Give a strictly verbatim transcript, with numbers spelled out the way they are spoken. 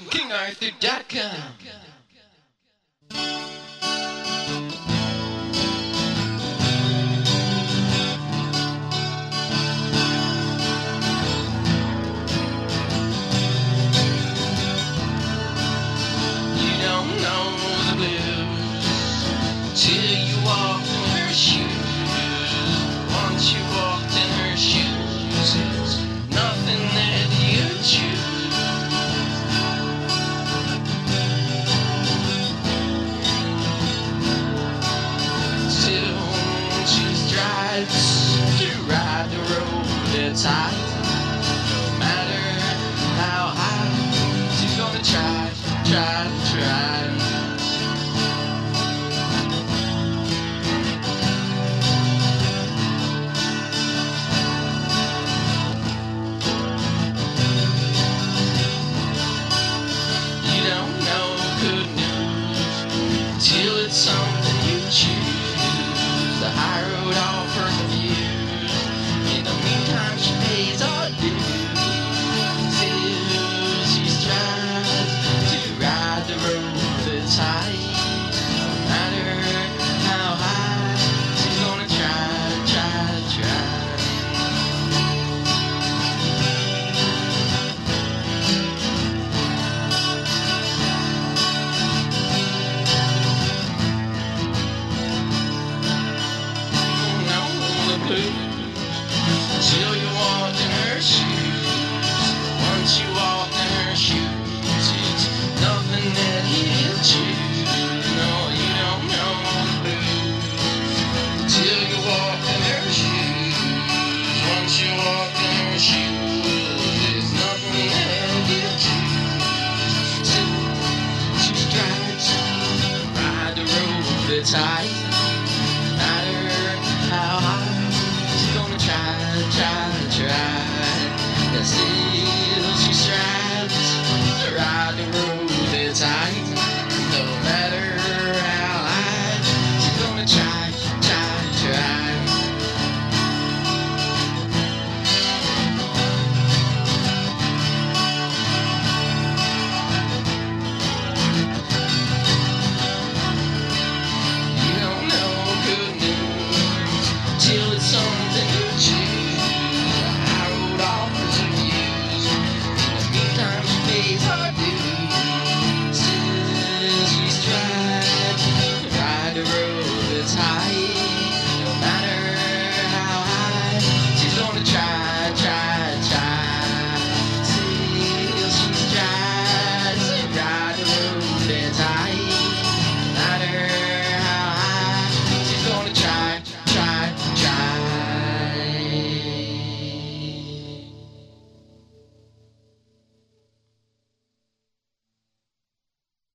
King Arthur dot com. You don't know the blues till you walk in her shoes. Once you walked in her shoes, it's nothing that you choose. To ride the road that's high, no matter how high, she's gonna try, try, try. You don't know good news till it's something you choose. The high road offers a view. In the meantime, she pays her dues till she strives to ride the road that's high. No matter how high, she's gonna try, try, try. Till you walk in her shoes. Once you walk in her shoes, it's nothing that he'll choose. No, you don't know the blues till you walk in her shoes. Once you walk in her shoes, it's nothing that he'll choose. So she strives to ride the road that's high. How high she's gonna try, try, try. And still she strives to ride the road that's high. No matter how high, she's gonna try, try, try. You don't know good news till it's something you choose. The high road offers a views. In the meantime, she pays her dues.